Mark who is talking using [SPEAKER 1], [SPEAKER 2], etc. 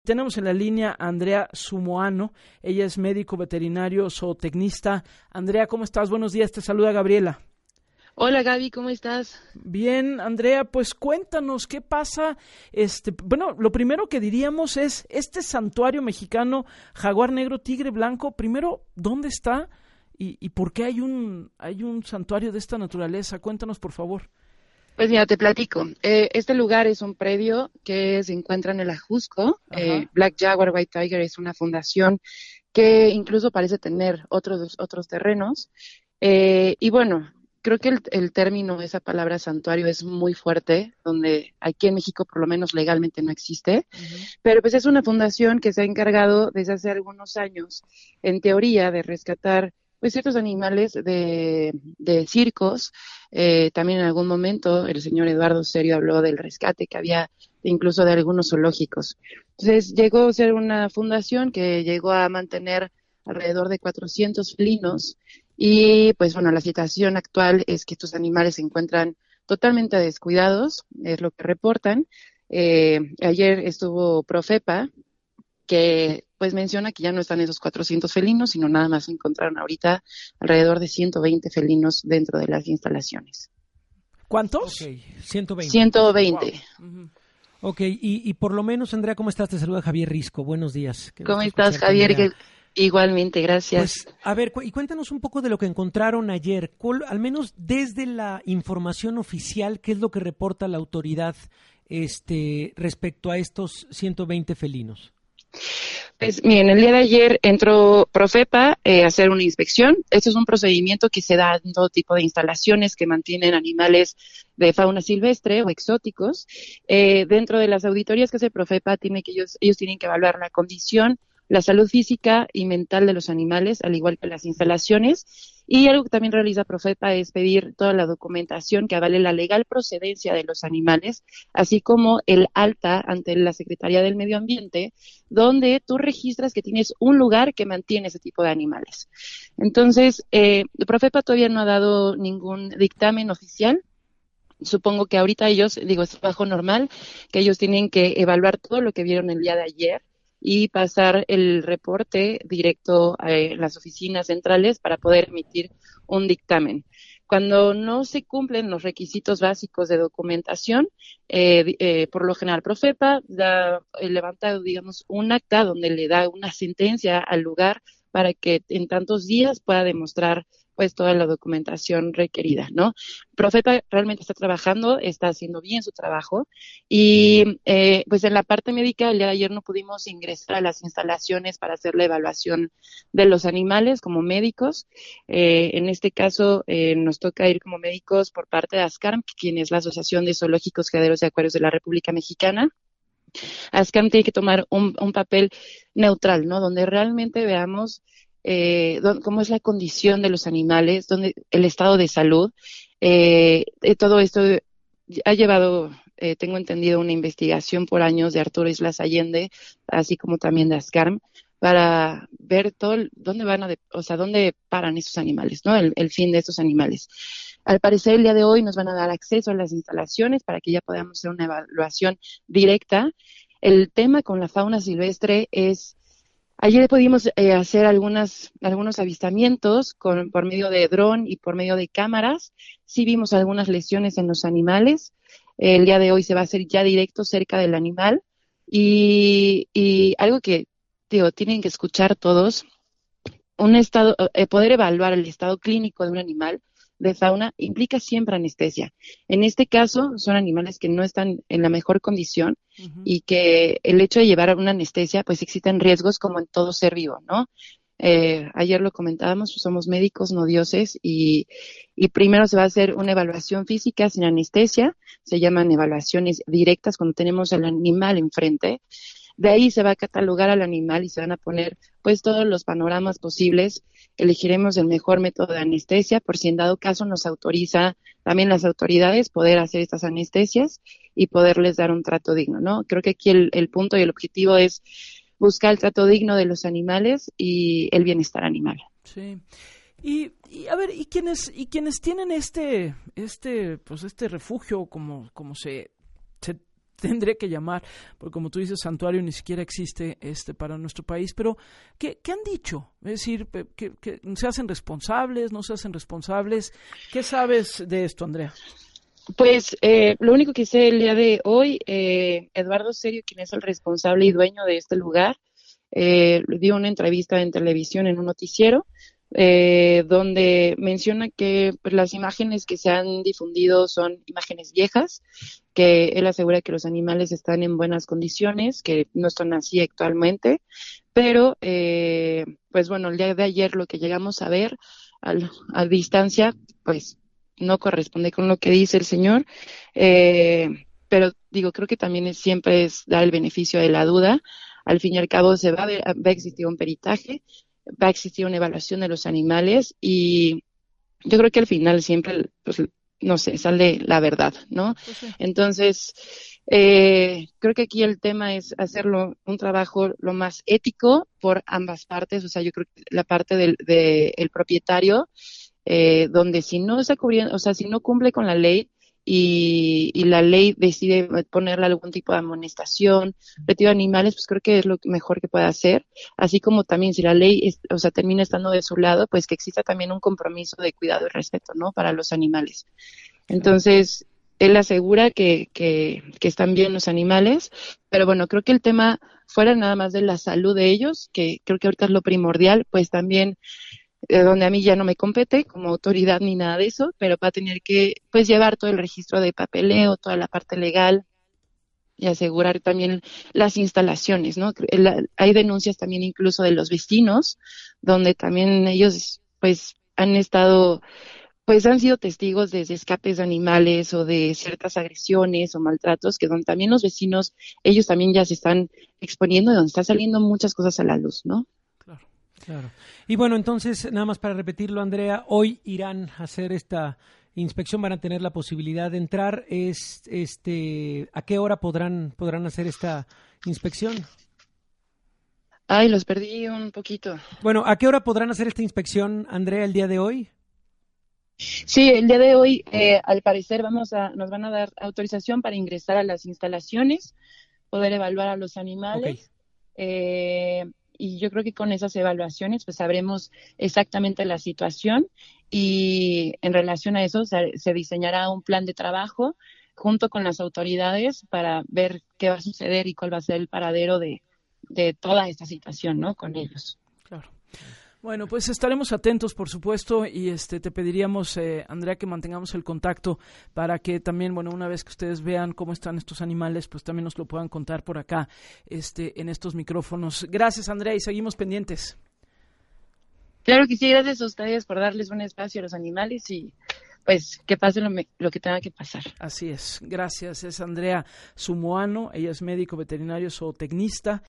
[SPEAKER 1] Tenemos en la línea a Andrea Sumoano, ella es médico veterinario zootecnista. Andrea, ¿cómo estás? Buenos días, te saluda Gabriela.
[SPEAKER 2] Hola Gaby, ¿cómo estás?
[SPEAKER 1] Bien, Andrea, pues cuéntanos, ¿qué pasa? Bueno, lo primero que diríamos es, este santuario mexicano, jaguar negro, tigre blanco, primero, ¿dónde está? ¿Y por qué hay un santuario de esta naturaleza? Cuéntanos, por favor.
[SPEAKER 2] Pues mira, te platico. Este lugar es un predio que se encuentra en el Ajusco. Black Jaguar White Tiger es una fundación que incluso parece tener otros terrenos. Y bueno, creo que el término, esa palabra santuario es muy fuerte, donde aquí en México por lo menos legalmente no existe. Pero pues es una fundación que se ha encargado desde hace algunos años, en teoría, de rescatar pues ciertos animales de circos. También en algún momento el señor Eduardo Serio habló del rescate que había incluso de algunos zoológicos. Entonces llegó a ser una fundación que llegó a mantener alrededor de 400 felinos y pues bueno, la situación actual es que estos animales se encuentran totalmente descuidados, es lo que reportan. Ayer estuvo Profepa, que pues menciona que ya no están esos 400 felinos, sino nada más se encontraron ahorita alrededor de 120 felinos dentro de las instalaciones.
[SPEAKER 1] ¿Cuántos?
[SPEAKER 3] Ok, 120.
[SPEAKER 2] 120.
[SPEAKER 1] Wow.
[SPEAKER 3] Ok, y por lo menos, Andrea, ¿cómo estás? Te saluda Javier Risco. Buenos días. Qué
[SPEAKER 2] ¿Cómo
[SPEAKER 3] gusto
[SPEAKER 2] estás,
[SPEAKER 3] escucharte,
[SPEAKER 2] Javier?
[SPEAKER 3] Andrea.
[SPEAKER 2] Igualmente, gracias.
[SPEAKER 3] Pues, a ver, y cuéntanos un poco de lo que encontraron ayer. Al menos desde la información oficial, ¿qué es lo que reporta la autoridad respecto a estos 120 felinos?
[SPEAKER 2] Pues miren, el día de ayer entró Profepa a hacer una inspección. Esto es un procedimiento que se da en todo tipo de instalaciones que mantienen animales de fauna silvestre o exóticos. Dentro de las auditorías que hace Profepa, ellos tienen que evaluar la condición, la salud física y mental de los animales, al igual que las instalaciones. Y algo que también realiza Profepa es pedir toda la documentación que avale la legal procedencia de los animales, así como el alta ante la Secretaría del Medio Ambiente, donde tú registras que tienes un lugar que mantiene ese tipo de animales. Entonces, Profepa todavía no ha dado ningún dictamen oficial. Supongo que ahorita ellos, es trabajo normal, que ellos tienen que evaluar todo lo que vieron el día de ayer y pasar el reporte directo a las oficinas centrales para poder emitir un dictamen. Cuando no se cumplen los requisitos básicos de documentación, por lo general Profepa levanta, un acta donde le da una sentencia al lugar para que en tantos días pueda demostrar pues toda la documentación requerida, ¿no? Profepa realmente está trabajando, está haciendo bien su trabajo y pues en la parte médica el día de ayer no pudimos ingresar a las instalaciones para hacer la evaluación de los animales como médicos. En este caso nos toca ir como médicos por parte de ASCARM, quien es la Asociación de Zoológicos, Criaderos y Acuarios de la República Mexicana. ASCARM tiene que tomar un papel neutral, ¿no? Donde realmente veamos cómo es la condición de los animales, el estado de salud. Todo esto ha llevado, tengo entendido, una investigación por años de Arturo Islas Allende, así como también de ASCARM, para ver dónde paran esos animales, ¿no? El fin de estos animales. Al parecer, el día de hoy nos van a dar acceso a las instalaciones para que ya podamos hacer una evaluación directa. El tema con la fauna silvestre es, ayer pudimos hacer algunos avistamientos por medio de dron y por medio de cámaras. Sí vimos algunas lesiones en los animales. El día de hoy se va a hacer ya directo cerca del animal. Y algo que, tienen que escuchar todos, poder evaluar el estado clínico de un animal de fauna implica siempre anestesia. En este caso, son animales que no están en la mejor condición y que el hecho de llevar una anestesia, pues existen riesgos como en todo ser vivo, ¿no? Ayer lo comentábamos, pues somos médicos, no dioses, y primero se va a hacer una evaluación física sin anestesia, se llaman evaluaciones directas cuando tenemos al animal enfrente. De ahí se va a catalogar al animal y se van a poner pues todos los panoramas posibles. Elegiremos el mejor método de anestesia por si en dado caso nos autoriza también las autoridades poder hacer estas anestesias y poderles dar un trato digno, ¿no? Creo que aquí el punto y el objetivo es buscar el trato digno de los animales y el bienestar animal.
[SPEAKER 1] Sí. Y a ver, y quienes tienen este refugio como se tendría que llamar, porque como tú dices, santuario ni siquiera existe para nuestro país. Pero, ¿qué han dicho? Es decir, ¿que se hacen responsables, no se hacen responsables? ¿Qué sabes de esto, Andrea?
[SPEAKER 2] Pues lo único que sé el día de hoy, Eduardo Serio, quien es el responsable y dueño de este lugar, dio una entrevista en televisión en un noticiero, donde menciona que pues, las imágenes que se han difundido son imágenes viejas, que él asegura que los animales están en buenas condiciones, que no están así actualmente, pero pues bueno, el día de ayer lo que llegamos a ver a distancia, pues no corresponde con lo que dice el señor, pero digo, creo que también siempre es dar el beneficio de la duda. Al fin y al cabo va a existir un peritaje, va a existir una evaluación de los animales y yo creo que al final siempre, pues, no sé, sale la verdad, ¿no?
[SPEAKER 1] Pues sí.
[SPEAKER 2] Entonces, creo que aquí el tema es hacerlo un trabajo lo más ético por ambas partes, o sea, yo creo que la parte del propietario, donde si no está cubriendo, o sea, si no cumple con la ley y la ley decide ponerle algún tipo de amonestación, retiro de animales, pues creo que es lo mejor que puede hacer, así como también si la ley, o sea, termina estando de su lado, pues que exista también un compromiso de cuidado y respeto, ¿no? Para los animales. Entonces, él asegura que están bien los animales, pero bueno, creo que el tema, fuera nada más de la salud de ellos, que creo que ahorita es lo primordial, pues también donde a mí ya no me compete como autoridad ni nada de eso, pero va a tener que pues llevar todo el registro de papeleo, toda la parte legal y asegurar también las instalaciones, ¿no? Hay denuncias también incluso de los vecinos, donde también ellos pues han estado, pues han sido testigos de escapes de animales o de ciertas agresiones o maltratos, que donde también los vecinos, ellos también ya se están exponiendo, donde están saliendo muchas cosas a la luz, ¿no?
[SPEAKER 3] Claro. Y bueno, entonces, nada más para repetirlo, Andrea, hoy irán a hacer esta inspección, van a tener la posibilidad de entrar. ¿A qué hora podrán hacer esta inspección?
[SPEAKER 2] Ay, los perdí un poquito.
[SPEAKER 3] Bueno, ¿a qué hora podrán hacer esta inspección, Andrea, el día de hoy?
[SPEAKER 2] Sí, el día de hoy, al parecer, nos van a dar autorización para ingresar a las instalaciones, poder evaluar a los animales. Okay. Y yo creo que con esas evaluaciones pues sabremos exactamente la situación y en relación a eso se diseñará un plan de trabajo junto con las autoridades para ver qué va a suceder y cuál va a ser el paradero de toda esta situación, ¿no? Con ellos.
[SPEAKER 1] Claro. Bueno, pues estaremos atentos, por supuesto, y te pediríamos, Andrea, que mantengamos el contacto para que también, bueno, una vez que ustedes vean cómo están estos animales, pues también nos lo puedan contar por acá, en estos micrófonos. Gracias, Andrea, y seguimos pendientes.
[SPEAKER 2] Claro que sí, gracias a ustedes por darles un espacio a los animales y pues que pase lo que tenga que pasar.
[SPEAKER 1] Así es, gracias. Es Andrea Sumoano, ella es médico veterinario zootecnista